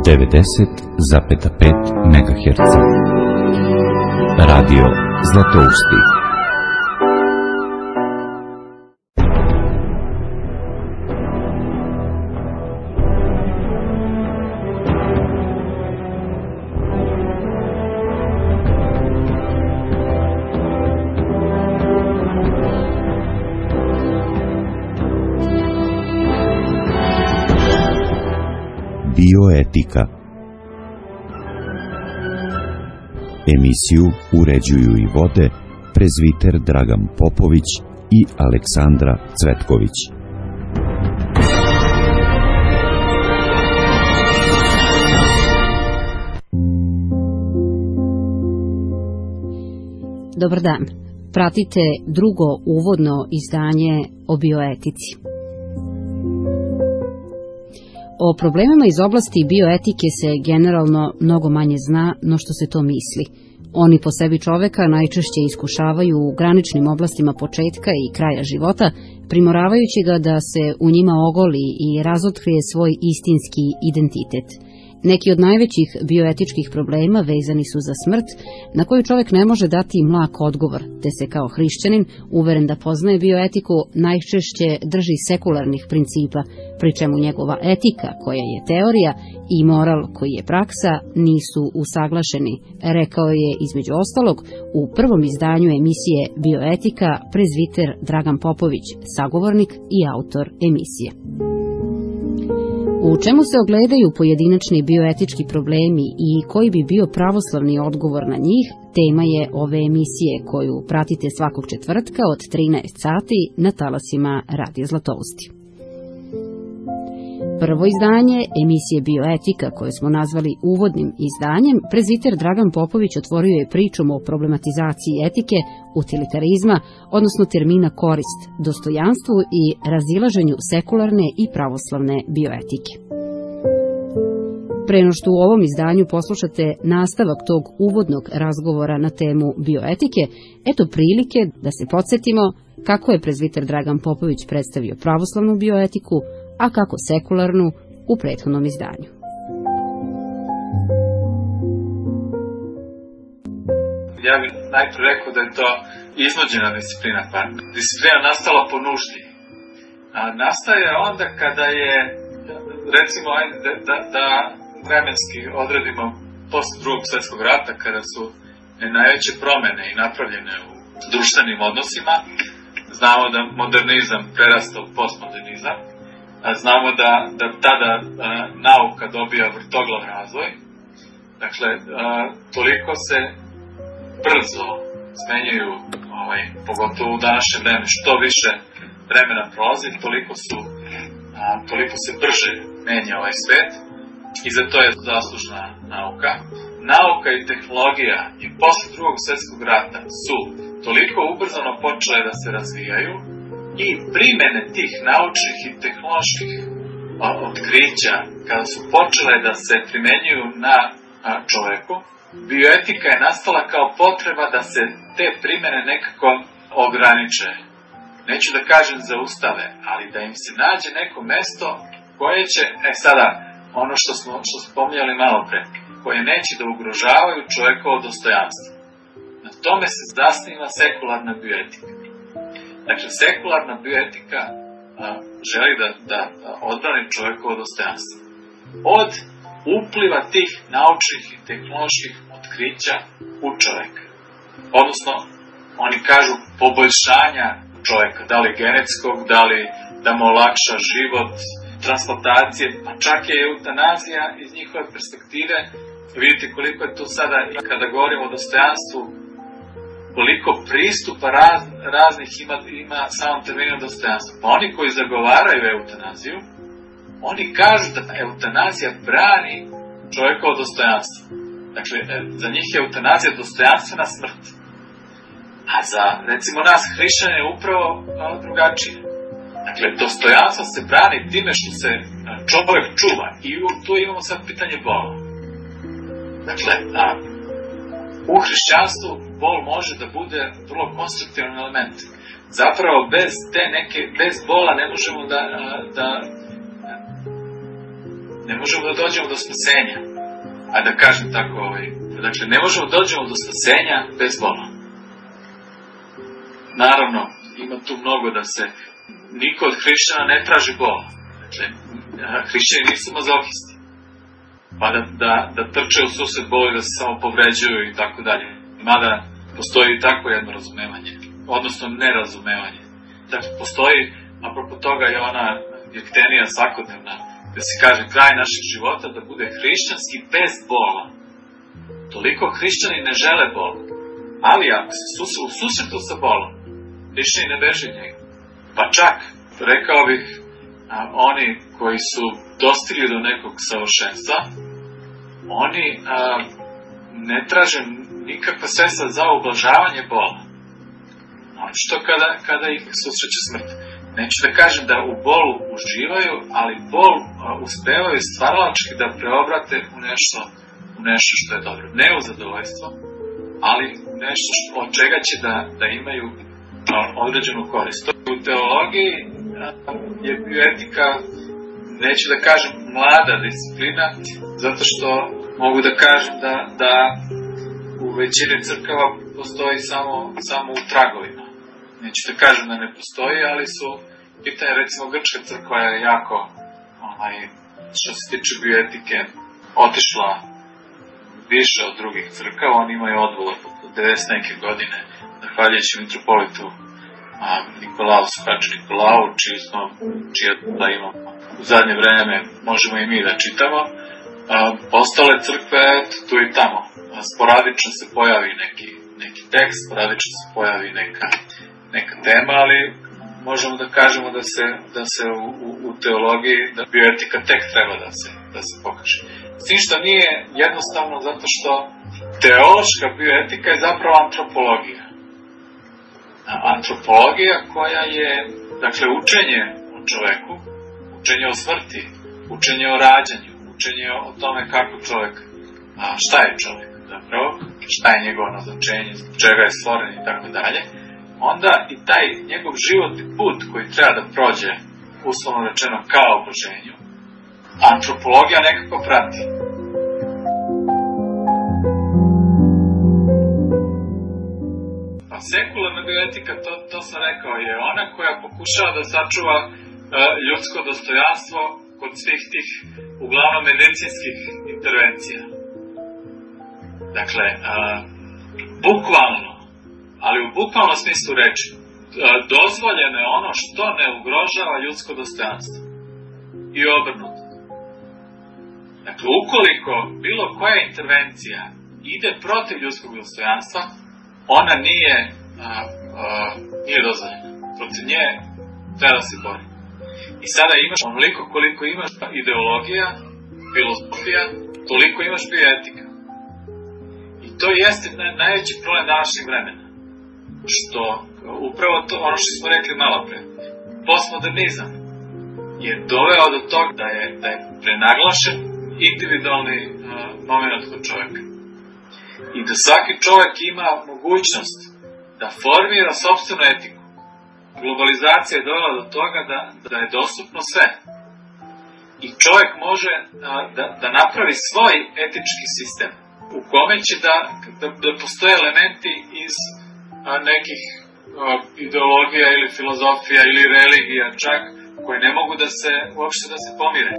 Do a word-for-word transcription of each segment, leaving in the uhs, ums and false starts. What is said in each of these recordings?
devedeset zarez pet megaherca. Radio Zlatousti. Bioetika. Emisiju uređuju i vode prezviter Dragan Popović i Aleksandra Cvetković. Dobar dan. Pratite drugo uvodno izdanje o bioetici. O problemima iz oblasti bioetike se generalno mnogo manje zna no što se to misli. Oni po sebi čoveka najčešće iskušavaju u graničnim oblastima početka i kraja života, primoravajući ga da se u njima ogoli i razotkrije svoj istinski identitet. Neki od najvećih bioetičkih problema vezani su za smrt, na koju čovjek ne može dati mlak odgovor, te se kao hrišćanin, uveren da poznaje bioetiku, najčešće drži sekularnih principa, pri čemu njegova etika, koja je teorija, i moral, koji je praksa, nisu usaglašeni, rekao je između ostalog u prvom izdanju emisije Bioetika prezviter Dragan Popović, sagovornik i autor emisije. U čemu se ogledaju pojedinačni bioetički problemi i koji bi bio pravoslavni odgovor na njih, tema je ove emisije koju pratite svakog četvrtka od trinaest sati na talasima Radio Zlatousti. Prvo izdanje emisije Bioetika, koje smo nazvali uvodnim izdanjem, prezviter Dragan Popović otvorio je pričom o problematizaciji etike, utilitarizma, odnosno termina korist, dostojanstvu i razilaženju sekularne i pravoslavne bioetike. Pre no što u ovom izdanju poslušate nastavak tog uvodnog razgovora na temu bioetike, eto prilike da se podsjetimo kako je prezviter Dragan Popović predstavio pravoslavnu bioetiku, a kako sekularnu u prethodnom izdanju. Ja bih najprije rekao da je to iznuđena disciplina, pa disciplina nastala po nuždi. A nastaje onda kada je, recimo, da, da, da vremenski odredimo posle drugog svjetskog rata, kada su najveće promene i napravljene u društvenim odnosima. Znamo da modernizam prerasta u postmodernizam. Znamo da, da tada a, nauka dobija vrtoglav razvoj. Dakle, a, toliko se brzo smenjuju, ovaj, pogotovo u današnje vreme, što više vremena prolazi, toliko, su, a, toliko se brže menja ovaj svet i za to je zaslužna nauka. Nauka i tehnologija i posle drugog svjetskog rata su toliko ubrzano počele da se razvijaju i primene tih naučnih i tehnoloških otkrića, kada su počele da se primenjuju na čoveku, bioetika je nastala kao potreba da se te primene nekako ograniče. Neću da kažem zaustave, ali da im se nađe neko mesto koje će, e sada, ono što smo, što smo pominjali malo pre, koje neće da ugrožavaju čovekovo dostojanstvo. Na tome se zasniva sekularna bioetika. Dakle, sekularna bioetika a, želi da, da odbrani čovekovo dostojanstvo od upliva tih naučnih i tehnoloških otkrića u čoveka. Odnosno, oni kažu poboljšanja čoveka, da li genetskog, da li da mu olakša život, transplantacije, pa čak je eutanazija iz njihove perspektive. Vidite koliko je tu sada, kada govorimo o dostojanstvu, koliko pristupa raz, raznih ima, ima samom terminu dostojanstva. Pa oni koji zagovaraju eutanaziju, oni kažu da eutanazija brani čovjekovo dostojanstvo. Dakle, za njih je eutanazija dostojanstvena smrt. A za, recimo, nas hrišćane je upravo a, drugačije. Dakle, dostojanstvo se brani time što se čovjek čuva. I tu imamo sad pitanje bola. Dakle, a, u hrišćanstvu bol može da bude vrlo konstruktivan element. Zapravo, bez te neke, bez bola ne možemo da, da ne možemo da dođemo do spasenja. A da kažem tako, ovaj, dakle, ne možemo da dođemo do spasenja bez bola. Naravno, ima tu mnogo da se, niko od hrišćana ne traži bola. Dakle, hrišćani nisu mazohisti. Pa da, da, da trče u susret boli, da se samo povređuju i tako dalje. Mada postoji i tako jedno razumevanje, odnosno nerazumevanje. Dakle, postoji, apropo toga je ona jektenija svakodnevna, da se kaže kraj našeg života da bude hrišćanski bez bola. Toliko hrišćani ne žele bol, ali ako se sus, u susretu sa bolom, hrišćani ne beže njega. Pa čak, rekao bih, a, oni koji su dostigli do nekog savršenstva, oni a, ne traže nikakva sredstva za ublažavanje bola. Znači što kada, kada ih susreće smrt. Neću da kažem da u bolu uživaju, ali bol a, uspevaju stvaralački da preobrate u nešto, u nešto što je dobro. Ne u zadovoljstvo, ali u nešto što, od čega će da, da imaju a, određenu korist. U teologiji a, je bioetika, neću da kažem mlada disciplina, zato što mogu da kažem da, da u većini crkava postoji samo, samo u tragovima. Neću da kažem da ne postoji, ali su pitanje, recimo, grčka crkva je jako, onaj, što se tiče bioetike, otišla više od drugih crkava. Oni imaju odvod od devedeset neke godine, zahvaljujući mitropolitu a, Nikolao Spač Nikolau, čiji smo, čija da imamo u zadnje vreme, možemo i mi da čitamo. A, ostale crkve, tu i tamo, a, sporadično se pojavi neki, neki tekst, sporadično se pojavi neka, neka tema, ali možemo da kažemo da se, da se u, u, u teologiji, da bioetika tek treba da se, da se pokaže. S tim što nije jednostavno, zato što teološka bioetika je zapravo antropologija. A, antropologija koja je, dakle, učenje o čoveku, učenje o smrti, učenje o rađanju, učenje o tome kako čovek, a šta je čovek zapravo, šta je njegovo nazначenje, zbog čega je stvoren i tako dalje, onda i taj njegov životni put koji treba da prođe, uslovno rečeno, kao oboženju, antropologija nekako prati. A sekularna bioetika, to, to sam rekao, je ona koja pokušava da sačuva uh, ljudsko dostojanstvo kod svih tih, uglavnom, medicinskih intervencija. Dakle, uh, bukvalno, ali u bukvalnom smislu reči, dozvoljeno je ono što ne ugrožava ljudsko dostojanstvo. I obrnuto. Dakle, ukoliko bilo koja intervencija ide protiv ljudskog dostojanstva, ona nije, a, a, nije dozvoljena. Protiv nje treba da se bori. I sada imaš onoliko koliko imaš ideologija, filozofija, toliko imaš bioetika. I to jeste najveći problem današnjeg vremena. Što upravo to, ono što smo rekli malo pre, postmodernizam je doveo do toga da je, da je prenaglašen individualni uh, moment kod čoveka. I da svaki čovek ima mogućnost da formira sopstvenu etiku. Globalizacija je dovela do toga da, da je dostupno sve. I čovek može uh, da, da napravi svoj etički sistem u kome će da, da, da postoje elementi iz a, nekih a, ideologija ili filozofija ili religija čak, koje ne mogu da se, uopšte da se pomire.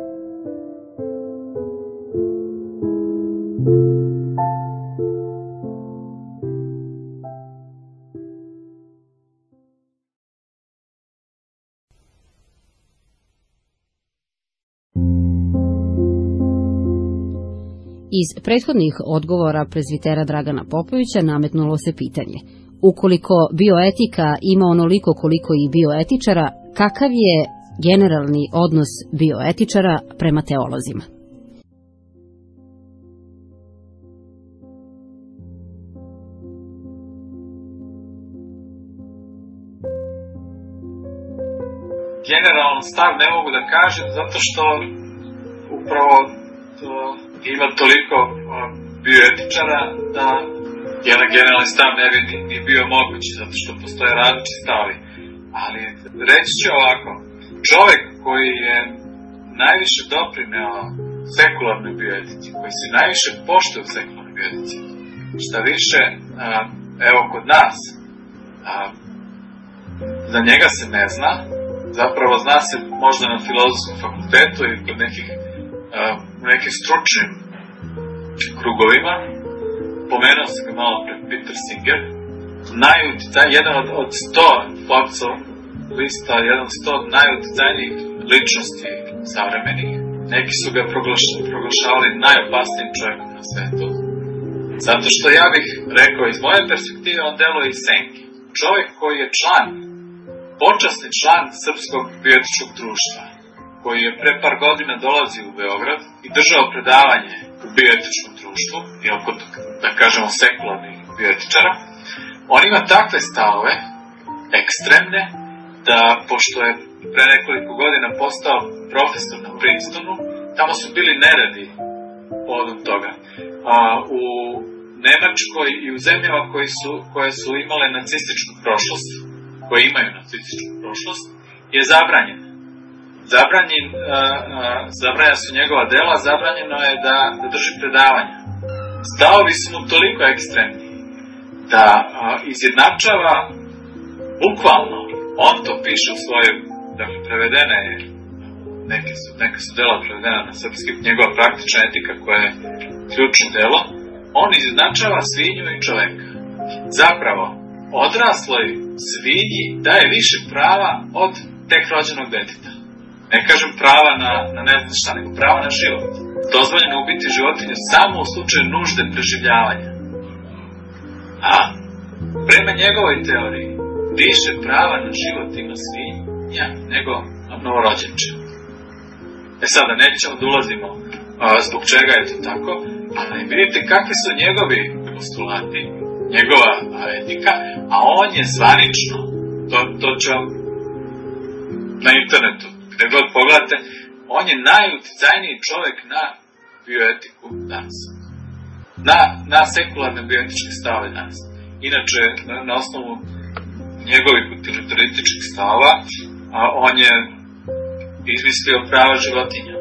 Iz prethodnih odgovora prezvitera Dragana Popovića nametnulo se pitanje: ukoliko bioetika ima onoliko koliko i bioetičara, kakav je generalni odnos bioetičara prema teolozima? Generalan stav ne mogu da kažem, zato što upravo to ima toliko bioetičara da jedan generalni stav ne bi ni, ni bio mogući, zato što postoje različiti stavovi. Ali reći ću ovako, čovek koji je najviše doprineo sekularnoj bioetici, koji se najviše poštuje u sekularnoj bioetici. Šta više, a, evo kod nas, a, za njega se ne zna, zapravo zna se možda na filozofskom fakultetu i kod nekih, a, u nekim stručnim krugovima. Pomenuo sam ga malo pred Peter Singer, najuticaj, jedan od, od sto Forbesov lista, jedan od sto najuticajnijih ličnosti savremenih. Neki su ga proglašavali najopasnijim čovjekom na svetu. Zato što ja bih rekao, iz moje perspektive, on deluje iz senke. Čovjek koji je član, počasni član Srpskog bioetičkog društva, koji je pre par godina dolazio u Beograd i držao predavanje u bioetičkom društvu, i oko, da kažemo, sekularnih bioetičara, on ima takve stavove, ekstremne, da, pošto je pre nekoliko godina postao profesor na Princetonu, tamo su bili neredi povodom toga. A, u Nemačkoj i u zemljama koji su, koje su imale nacističku prošlost, koje imaju nacističku prošlost, je zabranjen. Zabranjen, a, a, zabranja su njegova dela, zabranjeno je da, da drži predavanja. Stavovi su mu toliko ekstremni da a, izjednačava bukvalno, on to piše u svojoj, dakle, prevedene je, neke su, neka su dela prevedena na srpski, njegova praktična etika koja je ključno delo, on izjednačava svinju i čoveka. Zapravo, odrasloj svinji daje više prava od tek rođenog deteta. Ne kažem prava na, na ne znam šta, nego prava na život. Dozvoljeno ubiti životinju samo u slučaju nužde preživljavanja. A, prema njegovoj teoriji, više prava na život ima svinja nego novorođenče. E sada, nećemo da ulazimo a, zbog čega je to tako, ali vidite kakvi su njegovi postulati, njegova a, etika, a on je zvanično, to, to ću vam na internetu, gde god pogledate, on je najuticajniji čovek na bioetiku danas. Na, na sekularne bioetičke stave danas. Inače, na, na osnovu njegovih utilitarističkih stavova, a on je izmislio prava životinja.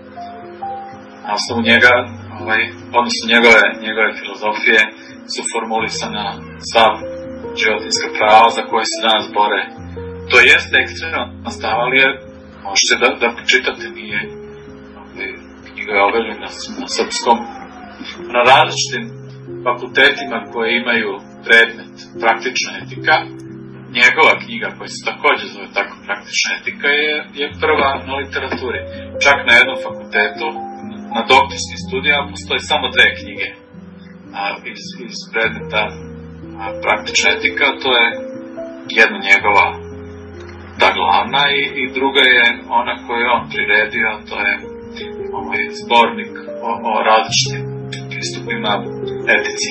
Na osnovu njega, ovaj, odnosno njegove, njegove filozofije su formulisana sva životinjska prava za koje se danas bore. To jeste ekstremno stav, ali je, možete da, da pročitate, nije, ovaj, knjiga je objavljena na, na srpskom, na različitim fakultetima koje imaju predmet praktična etika. Njegova knjiga, koja se takođe zove tako praktična etika, je, je prva na literaturi. Čak na jednom fakultetu, na doktorskim studijama, postoje samo dve knjige a, iz, iz predmeta a, praktična etika. To je jedna njegova, ta glavna, i, i druga je ona koju je on priredio, to je ovaj zbornik o, o različitim pristupima etici.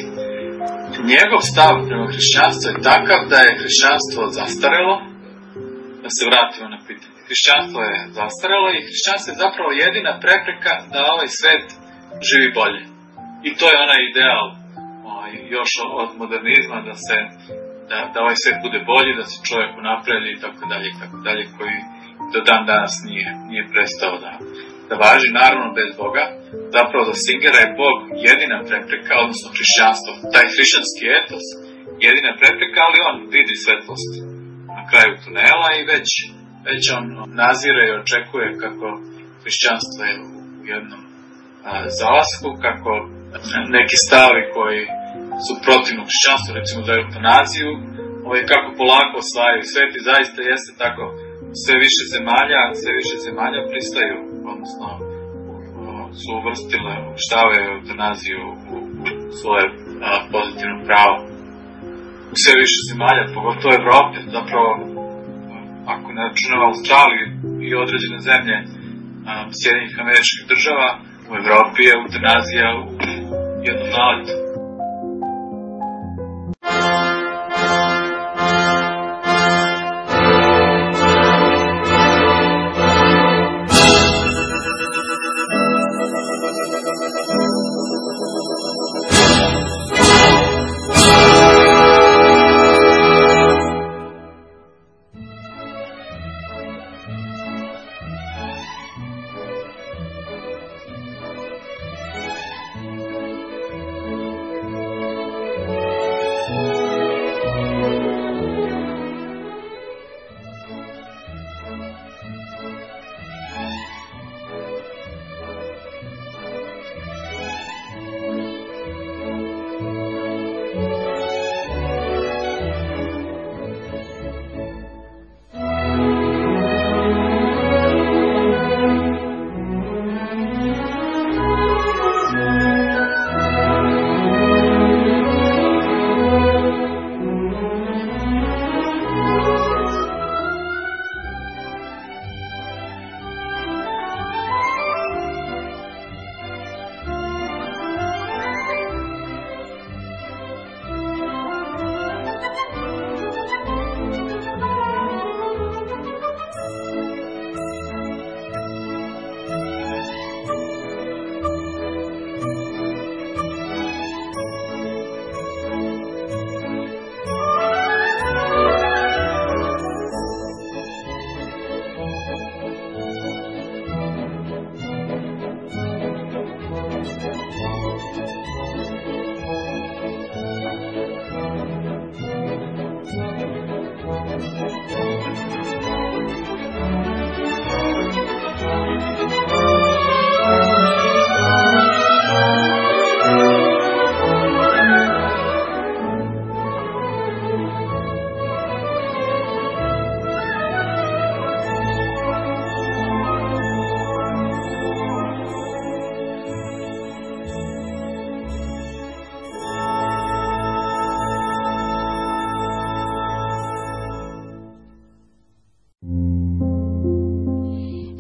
Njegov stav prema hrišćanstvu je takav da je hrišćanstvo zastarelo, da se vratimo na pitanje. Hrišćanstvo je zastarelo i hrišćanstvo je zapravo jedina prepreka da ovaj svet živi bolje. I to je onaj ideal ovaj, još od modernizma, da se da, da ovaj svet bude bolji, da se čovjek unapredi i tako dalje i tako dalje, koji do dan danas nije, nije prestao da, da važi, naravno bez Boga. Zapravo za Singera je Bog jedina prepreka, odnosno hrišćanstvo, taj hrišćanski etos, jedina prepreka, ali on vidi svetlost na kraju tunela i već, već on nazire i očekuje kako hrišćanstvo je u jednom a, zalasku, kako neki stavi koji su protivno hrišćanstvu, recimo za eutanaziju, ovaj, kako polako osvajaju svet i zaista jeste tako, sve više zemalja, sve više zemalja pristaju, odnosno su uvrstile, uštavaju eutanaziju u, u svoje a, pozitivno pravo. U sve više zemalja, pogotovo Evrope, zapravo, ako ne računamo Australiju i određene zemlje a, Sjedinjenih Američkih Država, u Evropi je eutanazija u jednom naletu.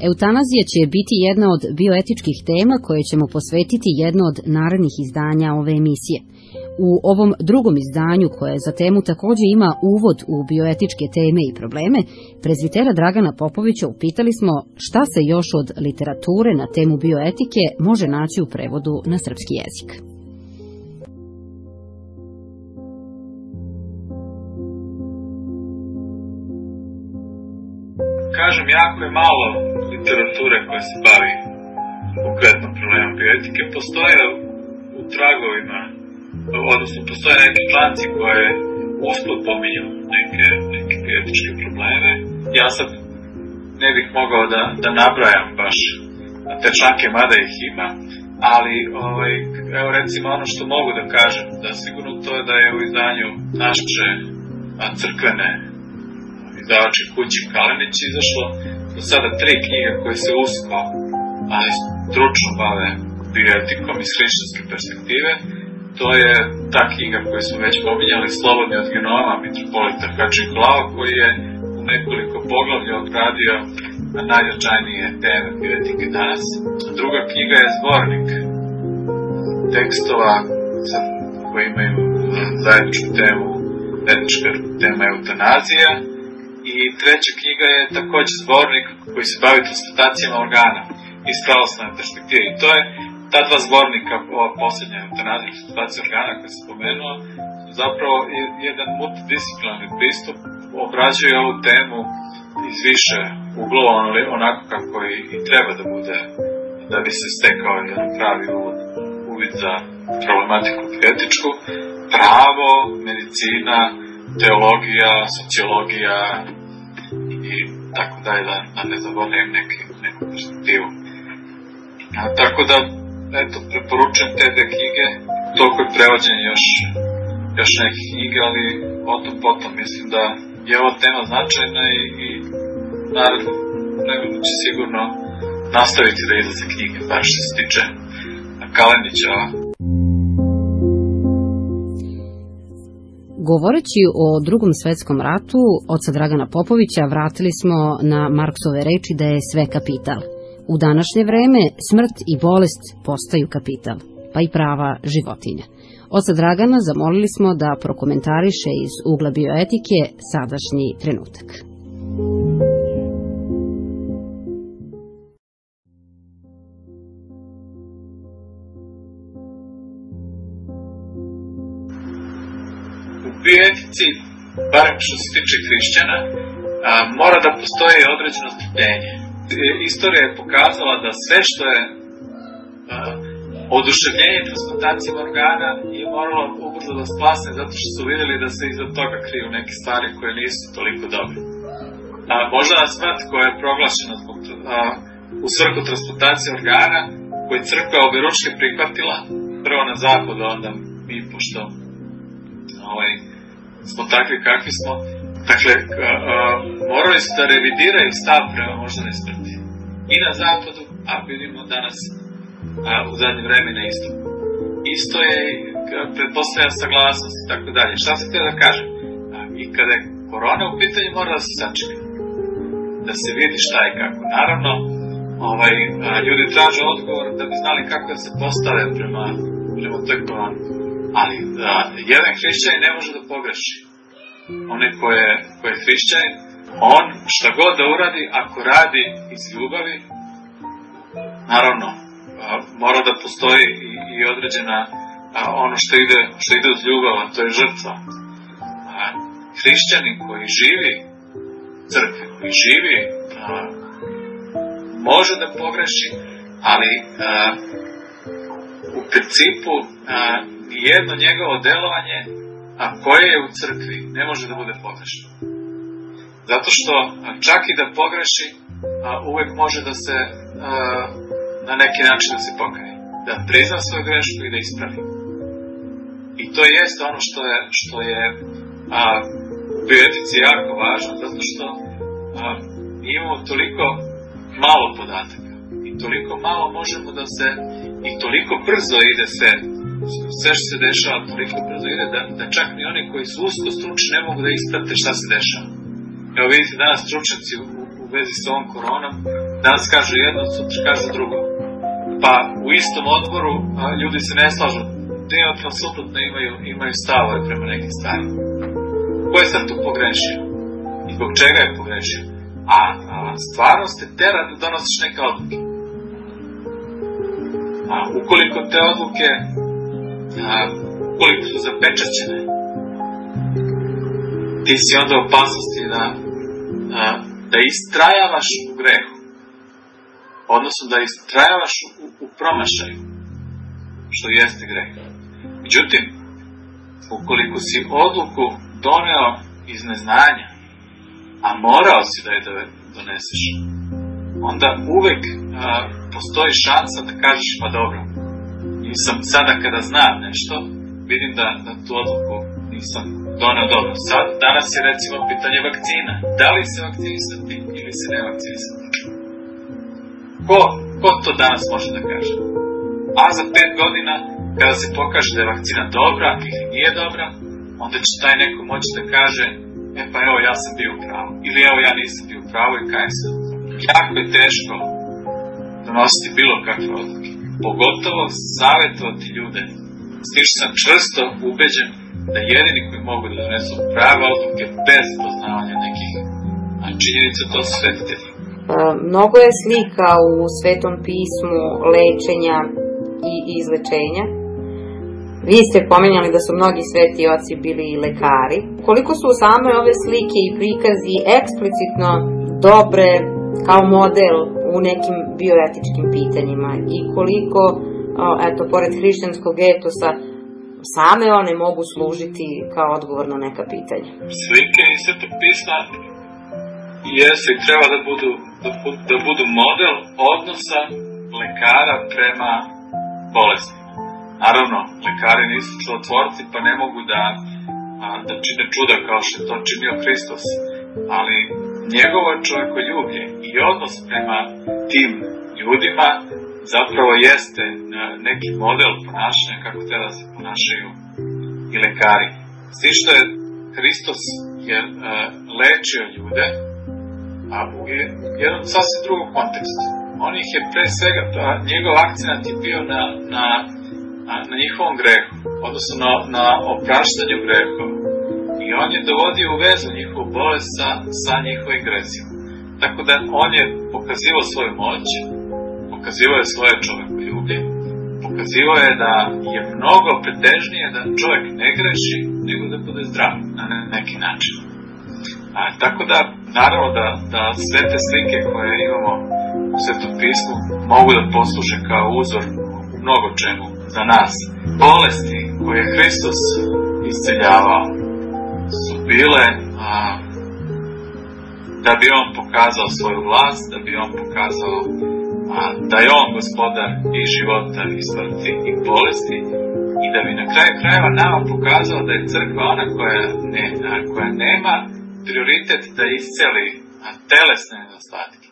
Eutanazija će biti jedna od bioetičkih tema koje ćemo posvetiti jedno od narednih izdanja ove emisije. U ovom drugom izdanju, koje za temu takođe ima uvod u bioetičke teme i probleme, prezvitera Dragana Popovića upitali smo šta se još od literature na temu bioetike može naći u prevodu na srpski jezik. Kažem, jako je malo literature koja se bavi konkretno problemom bioetike. Postoje u tragovima, odnosno postoje neki članci koje uspod pominju neke, neke bioetičke probleme. Ja sad ne bih mogao da, da nabrajam baš te članke, mada ih ima, ali ovaj, evo recimo ono što mogu da kažem, da sigurno to je da je u izdanju naše crkvene izdavačke kuće Kalenić izašlo do sada tri knjige koje se usko, ali stručno bave bioetikom iz hrišćanske perspektive. To je ta knjiga koju smo već pominjali, Slobodni od genoma mitropolita Hadžiklava, koji je u nekoliko poglavlja obradio na najznačajnije teme bioetike danas. Druga knjiga je zbornik tekstova koji imaju zajedničku temu, etička tema eutanazija. I treća knjiga je takođe zbornik koji se bavi transplantacijama organa iz pravoslavne perspektive. I to je ta dva zbornika, ova poslednja eutanazija i transplantacija organa koja se spomenuo, zapravo jedan multidisciplinarni pristup, obrađuje ovu temu iz više uglova, onako kako i, i treba da bude, da bi se stekao jedan pravi uvid za problematiku bioetičku, pravo, medicina, teologija, sociologija i tako dalje, da, da ne zaboravim neke, neku perspektivu. A, tako da, eto, preporučujem te dve knjige, toliko je prevođenje još, još neke knjige, ali o tom potom mislim da je ova tema značajna i, i naravno, nego će sigurno nastaviti da izlaze knjige, bar što se tiče Kalenića. Govoreći o Drugom svetskom ratu, oca Dragana Popovića vratili smo na Marksove reči da je sve kapital. U današnje vreme smrt i bolest postaju kapital, pa i prava životinja. Oca Dragana zamolili smo da prokomentariše iz ugla bioetike sadašnji trenutak. U bioetici, barem što se tiče hrišćana, mora da postoji određeno strpljenje. Istorija je pokazala da sve što je oduševljenje transplantacijom organa je moralo ubrzo da splasne, zato što su vidjeli da se iza toga kriju neke stvari koje nisu toliko dobre. A, možda na smrt koja je proglašena zbog, a, u svrhu transplantacije organa, koju crkva oberučke prihvatila, prvo na zapadu, onda mi, pošto ovaj, smo takvi kakvi smo, dakle, a, a, morali su da revidiraju stav prema moždanoj smrti. I na zapadu, a vidimo danas a, u zadnje vreme na istoku. Isto je, pretpostavlja saglasnost i tako dalje. Šta se htio da kažem? A, I kada je korona u pitanju, mora da se sačeka. Da se vidi šta je kako. Naravno, ovaj, a, ljudi traže odgovor da bi znali kako da se postave prema, prema toj koroni. Ali a, jedan hrišćanin ne može da pogreši. Onaj ko je, ko je hrišćanin, on šta god da uradi, ako radi iz ljubavi, naravno, a, mora da postoji i, i određena a, ono što ide, što ide uz ljubav, a to je žrtva. A, hrišćanin koji živi crkve, koji živi, a, može da pogreši, ali a, u principu a, nijedno njegovo delovanje, a koje je u crkvi, ne može da bude pogrešno. Zato što čak i da pogreši, a, uvek može da se a, na neki način da se pokaje. Da prizna svoju grešku i da ispravi. I to jeste ono što je, što je a, u bioetici jako važno, zato što a, imamo toliko malo podataka i toliko malo možemo da se, i toliko brzo ide sve, sve što se dešava toliko brzo ide da, da čak ni oni koji su usko stručni ne mogu da isprate šta se dešava. Evo vidite danas stručnjaci u, u vezi s ovom koronom danas kažu jedno, sutra kažu drugo. Pa u istom odboru a, ljudi se ne slažu, diametralno suprotno imaju, imaju stavove prema nekim stvarima. Ko je sad tu pogrešio? I zbog čega je pogrešio? A, a stvarnost te tera da donosiš neke odluke. A ukoliko te odluke, a, ukoliko su zapečaćene, ti si onda u opasnosti da, a, da istrajavaš u grehu. Odnosno da istrajavaš u, u promašaju, što jeste greh. Međutim, ukoliko si odluku doneo iz neznanja, a morao si da je doneseš, onda uvek a, postoji šansa da kažeš, pa dobro, nisam sada kada znam nešto, vidim da, da tu odluku nisam doneo dobro. Sad, danas je recimo pitanje vakcina. Da li se vakcinisati ili se ne vakcinisati? Ko, ko to danas može da kaže? A za pet godina, kada se pokaže da je vakcina dobra ili nije dobra, onda će taj neko moći da kaže, e pa evo ja sam bio u pravu, ili evo ja nisam bio u pravu i kajem se. Jako je teško donositi bilo kakve odluke, pogotovo savjetovati ljude. S tim što sam čvrsto ubeđen da jedini koji mogu da donesu prave odluke bez poznavanja nekih činjenica, to su svetitelji. Mnogo je slika u Svetom pismu lečenja i izlečenja. Vi ste pomenjali da su mnogi sveti oci bili i lekari. Koliko su same ove slike i prikazi eksplicitno dobre kao model u nekim bioetičkim pitanjima i koliko, eto, pored hrišćanskog etosa, same one mogu služiti kao odgovor na neka pitanja. Slike i Svetog pisma jesu i treba da budu, da, da budu model odnosa lekara prema bolesti. Naravno, lekari nisu čudotvorci, pa ne mogu da, a, da čine čuda kao što je to činio Hristos, ali njegovo čovjekoljublje i odnos prema tim ljudima zapravo jeste neki model ponašanja kako treba da se ponašaju i lekari. Svi što je Hristos je a, lečio ljude, a u jednom sasvim drugom kontekstu. On ih je pre svega, njegov akcenat je bio na, na, na njihovom grehu, odnosno na, na opraštanju grehova. I on je dovodio u vezu njihovu bolest sa, sa njihovim gresima. Tako da on je pokazivao svoju moć, pokazivao je svoje čovekoljublje, pokazivao je da je mnogo pretežnije da čovjek ne greši, nego da bude zdrav na neki način. A, tako da, naravno da, da sve te slike koje imamo u Svetom pismu mogu da posluže kao uzor u mnogo čemu za nas. Bolesti koje je Hristos isceljavao su bile a, da bi on pokazao svoju vlast, da bi on pokazao a, da je on gospodar i života i smrti i bolesti i da bi na kraju krajeva nama pokazao da je crkva ona koja, ne, a, koja nema prioritet da isceli telesne nedostatke,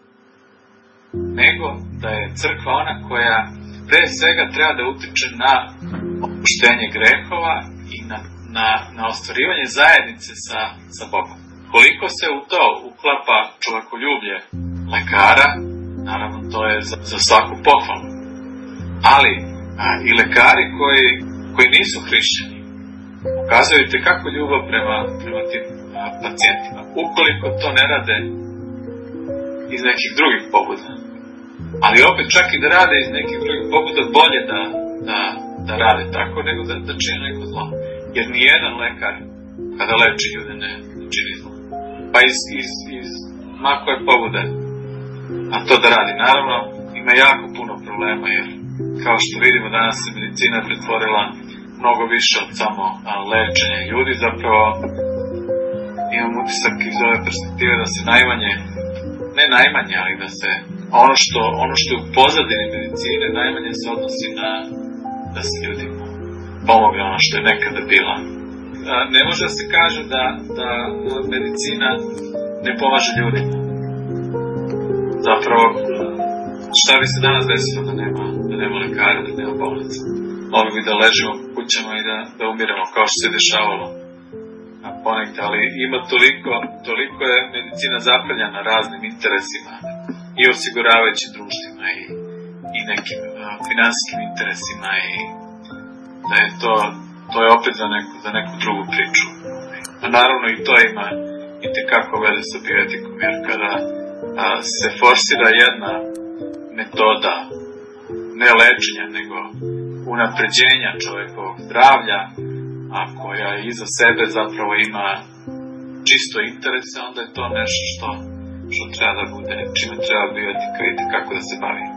nego da je crkva ona koja pre svega treba da utiče na oproštenje grehova i na, na, na ostvarivanje zajednice sa, sa Bogom. Koliko se u to uklapa čovekoljublje lekara, naravno to je za, za svaku pohvalu. Ali a, i lekari koji, koji nisu hrišćani pokazuju te kako ljubav prema, prema tim a, pacijentima. Ukoliko to ne rade iz nekih drugih pobuda. Ali opet čak i da rade iz nekih drugih pobuda, bolje da, da, da rade tako nego da, da čine neko zlo. Jer nijedan lekar kada leči ljude ne, ne čini zlo. Pa iz, iz, iz makove pobude, a to da radi. Naravno, ima jako puno problema, jer kao što vidimo danas se medicina pretvorila mnogo više od samo lečenja ljudi. Zapravo imam utisak iz ove perspektive da se najmanje, ne najmanje, ali da se ono što, ono što je u pozadini medicine najmanje se odnosi na da se ljudima pomogne ono što je nekada bila. Ne može da se kaže da, da medicina ne pomaže ljudima. Zapravo, šta bi se danas desilo da nema, da nema lekara, da nema bolnica? Mogli bi da ležimo u kućama i da, da umiremo, kao što se dešavalo ponekad, ali ima toliko, toliko je medicina zapeljana raznim interesima i osiguravajućim društvima i, i nekim uh, finansijskim interesima i da je to, to je opet za neku, za neku drugu priču. A naravno i to ima i tekako veze sa bioetikom, jer kada a, se forsira jedna metoda ne lečenja, nego unapređenja čovjekovog zdravlja, a koja iza sebe zapravo ima čisto interese, onda je to nešto što, što treba da bude, čime treba bioetika i kako da se bavi.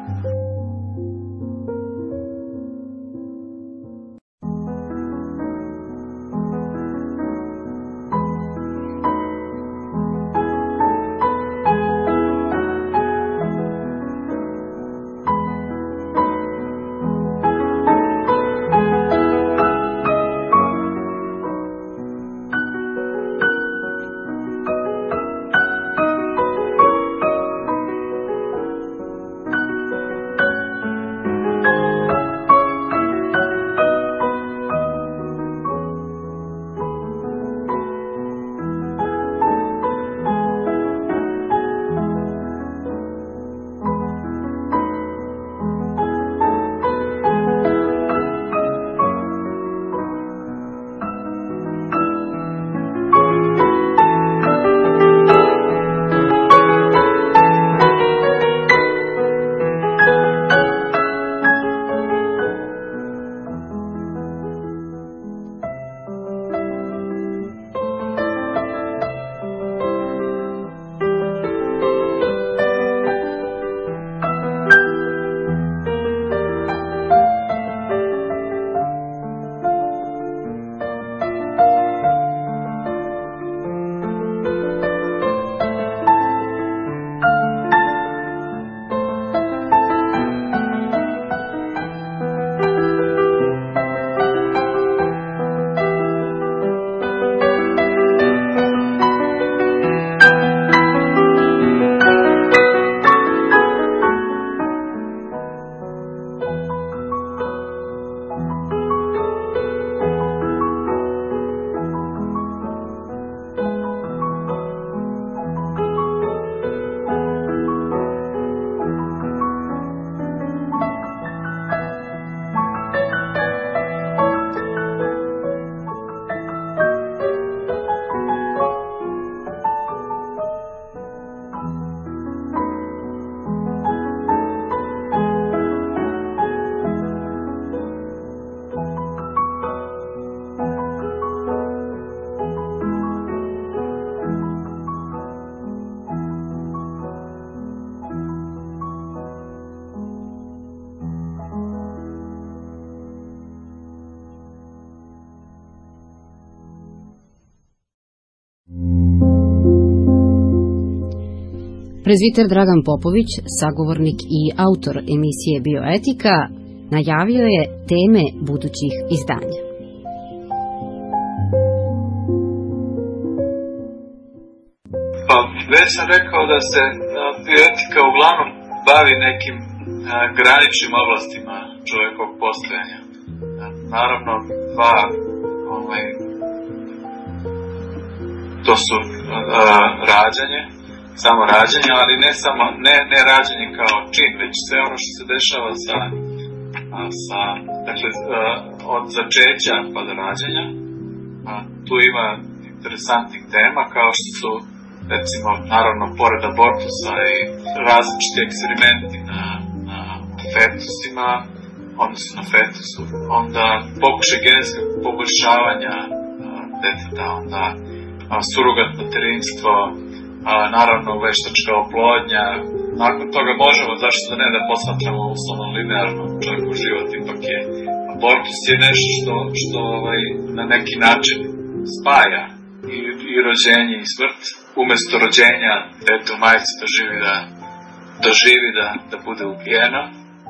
Prezviter Dragan Popović, sagovornik i autor emisije Bioetika, najavio je teme budućih izdanja. Pa, već sam rekao da se bioetika uglavnom bavi nekim a, graničnim oblastima čovjekovog postojanja. Naravno, dva, ovaj, to su a, rađanje, samo rađanje, ali ne samo, ne, ne rađanje kao čin, već sve ono što se dešava sa, a, sa dakle, a, od začeća pa do rađanja. A, tu ima interesantnih tema kao što su, recimo, naravno, pored abortusa i različiti eksperimenti na, na fetusima, odnosno na fetusu, onda pokušaj genetskog poboljšavanja a, deteta, onda a, surogat materinstvo, a, naravno veštačka oplodnja. Nakon toga možemo, zašto da ne, da posmatramo uslovno linearno čovjekov život, ipak je abortus je nešto što, što ovaj, na neki način spaja i, i rođenje i smrt. Umesto rođenja dete u majici doživi da, doživi da, da bude ubijeno.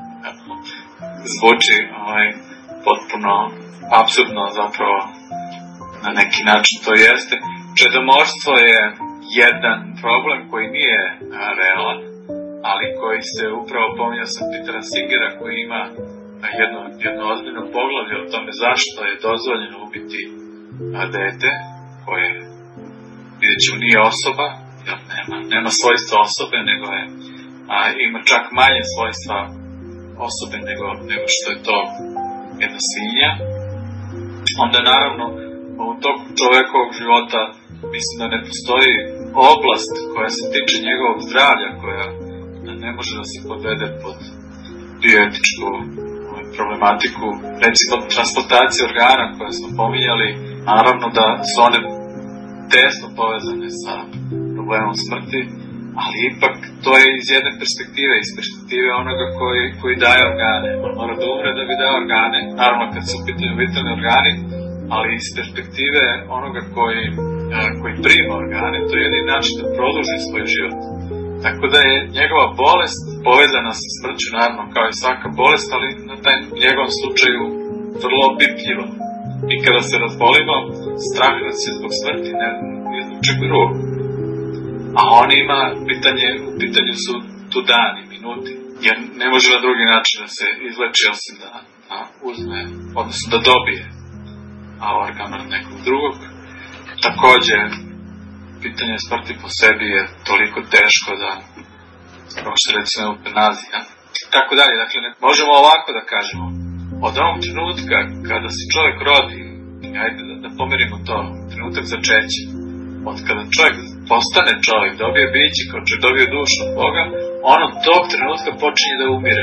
Zvuči ovaj, potpuno apsurdno, zapravo na neki način to jeste. Čedomorstvo je jedan problem koji nije a, realan, ali koji se upravo pominjao sam Petera Singera, koji ima a, jedno, jedno ozbiljno poglavlje o tome zašto je dozvoljeno ubiti a, dete koje, vidjet ćemo, nije osoba, jer nema, nema svojstva osobe, nego je a ima čak manje svojstva osobe nego, nego što je to jedna svinja, onda naravno u toku čovekovog života mislim da ne postoji oblast koja se tiče njegovog zdravlja, koja ne može da se podvede pod bioetičku problematiku. Recimo, transplantacije organa koje smo pominjali, naravno da su one tesno povezane sa problemom smrti, ali ipak to je iz jedne perspektive, iz perspektive onoga koji, koji daje organe. On mora da umre da bi dao organe, naravno kad se u pitanju vitalni organi, ali iz perspektive onoga koji, koji prima organe, to je jedini način da produži svoj život. Tako da je njegova bolest povezana sa smrću, naravno, kao i svaka bolest, ali na taj njegovom slučaju vrlo opipljiva. Mi kada se razbolimo, strah da se zbog smrti, ne, ne zbog čega drugog. A on ima, pitanje, u pitanju su tu dani, minuti, jer ne može na drugi način da se izleči osim da, da uzme, odnosno da dobije a organ od nekog drugog. Takođe, pitanje smrti po sebi je toliko teško da, kao što recimo eutanazija, tako dalje. Dakle, ne, možemo ovako da kažemo, od onog trenutka kada se čovjek rodi, ajde da, da pomerimo to, trenutak začeća, od kada čovjek postane čovjek, dobije biće, kao čovjek dobije dušu od Boga, on od tog trenutka počinje da umire.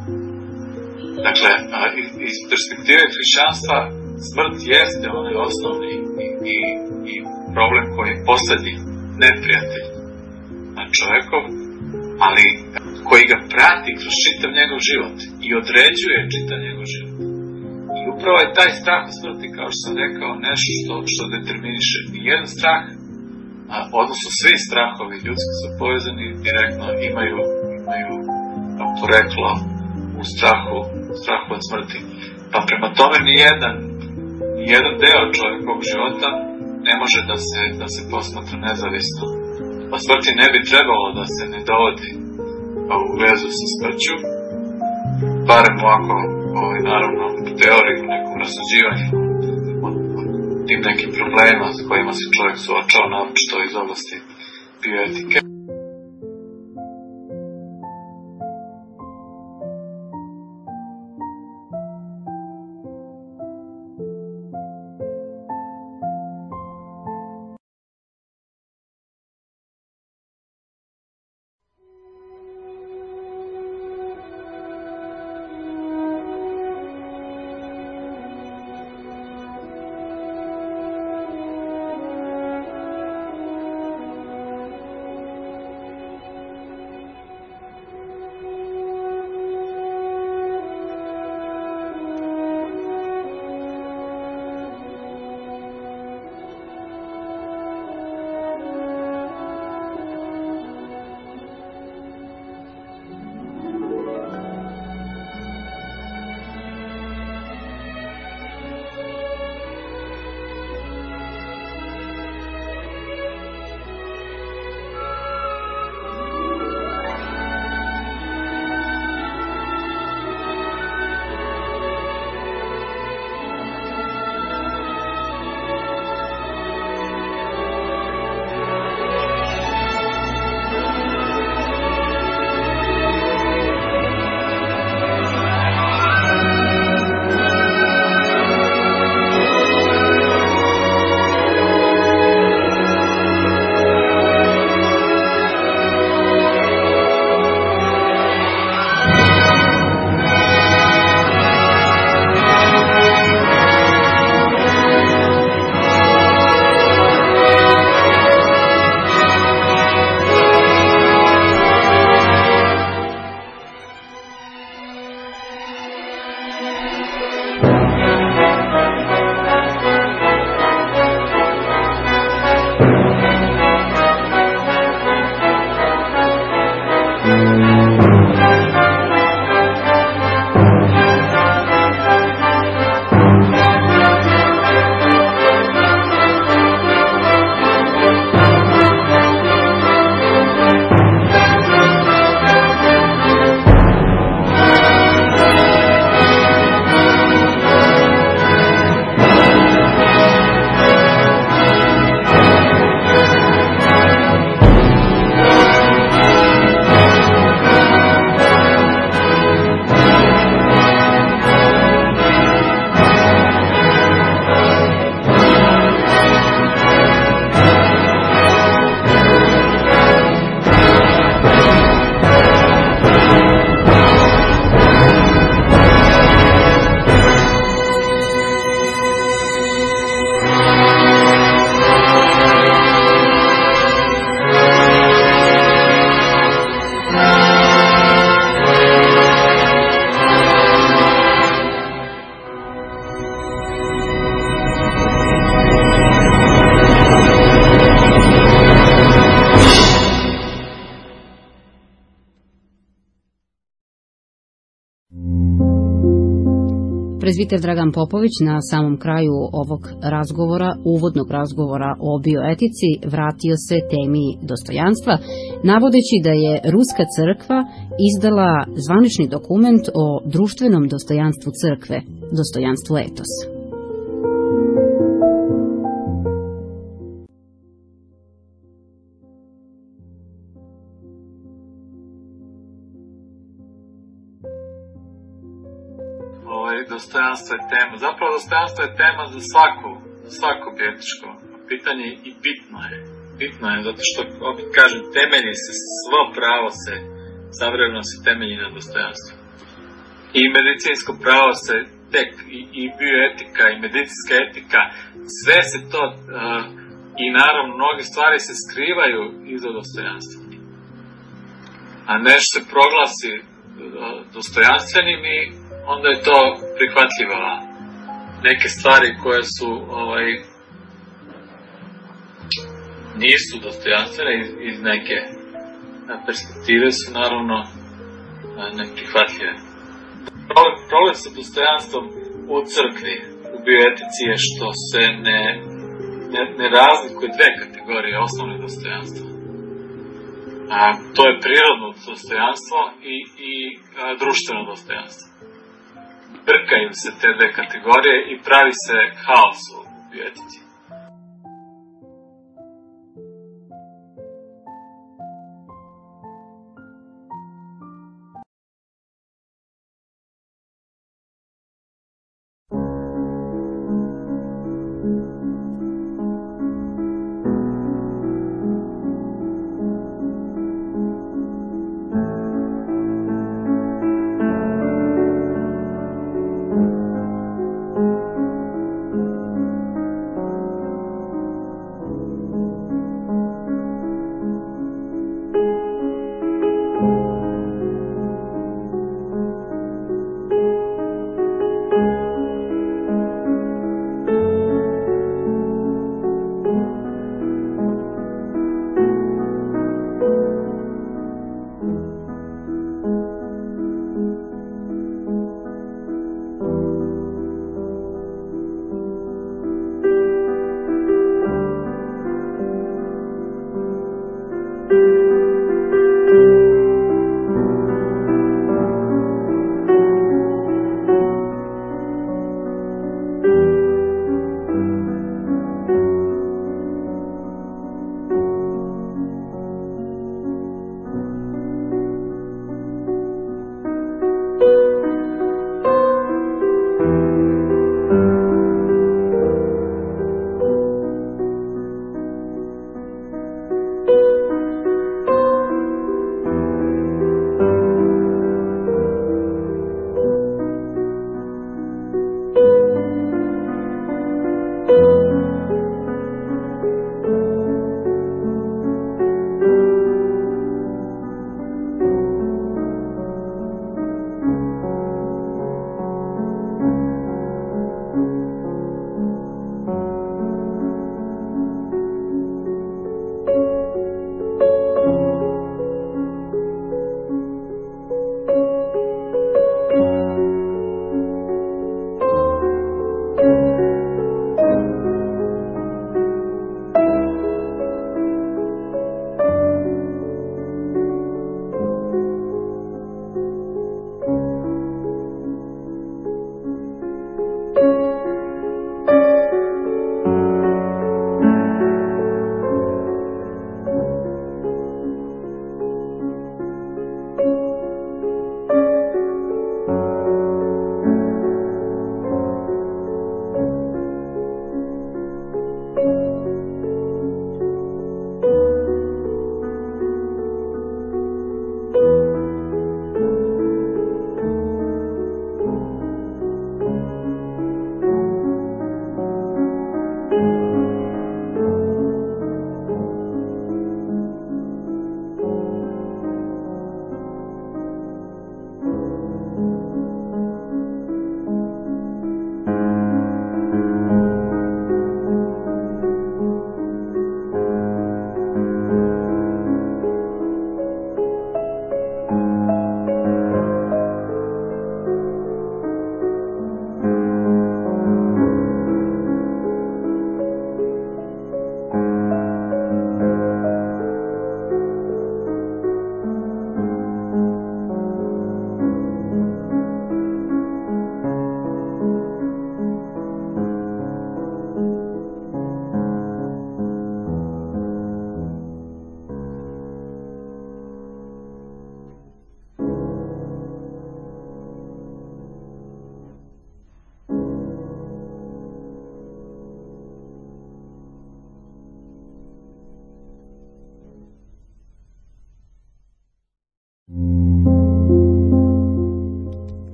Dakle, iz perspektive hrišćanstva, smrt jeste onaj osnovni i, i, i problem koji je poslednji neprijatelj na čovjekov, ali koji ga prati kroz čitav njegov život i određuje čitav njegov život. I upravo je taj strah od smrti, kao što sam rekao, nešto što, što determiniše. Nijedan strah, a, odnosno svi strahovi ljudski su povezani direktno, imaju, imaju poreklo u strahu, strahu od smrti. Pa prema tome nijedan, nijedan deo čovjekovog života ne može da se, da se posmatra nezavisno. Pa smrti ne bi trebalo da se ne dovodi u vezu sa smrću, barem ovako, ovaj, naravno, u teoriji, u nekom rasuđivanju o, o tim nekim problema s kojima se čovjek suočao, naročito iz oblasti bioetike. Prezbiter Dragan Popović na samom kraju ovog razgovora, uvodnog razgovora o bioetici, vratio se temi dostojanstva, navodeći da je Ruska crkva izdala zvanični dokument o društvenom dostojanstvu crkve, dostojanstvu etosa. Dostojanstvo je tema. Zapravo dostojanstvo je tema za svaku, za svako etičko pitanje i bitno je. Bitno je zato što, opet kažem, temelji se, svo pravo se, savremeno se temelji na dostojanstvu. I medicinsko pravo se tek, i, i bioetika, i medicinska etika, sve se to, uh, i naravno, mnoge stvari se skrivaju iza dostojanstva. A nešto se proglasi uh, dostojanstvenim i onda je to prihvatljivo. Neke stvari koje su ovaj, nisu dostojanstvene iz, iz neke perspektive su naravno neprihvatljive. Problem, problem sa dostojanstvom u crkvi, u bioetici je što se ne, ne, ne razlikuje dve kategorije osnovne dostojanstva. A, to je prirodno dostojanstvo i, i a, društveno dostojanstvo. Brkaju se te dve kategorije i pravi se haos u bioetici.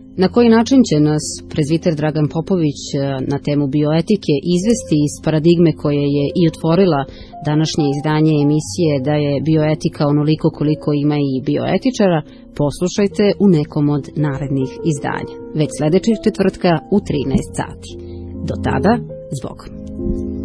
Na koji način će nas prezviter Dragan Popović na temu bioetike izvesti iz paradigme koje je i otvorila današnje izdanje emisije da je bioetika onoliko koliko ima i bioetičara, poslušajte u nekom od narednih izdanja, već sledećeg četvrtka u trinaest sati. Do tada, zbog.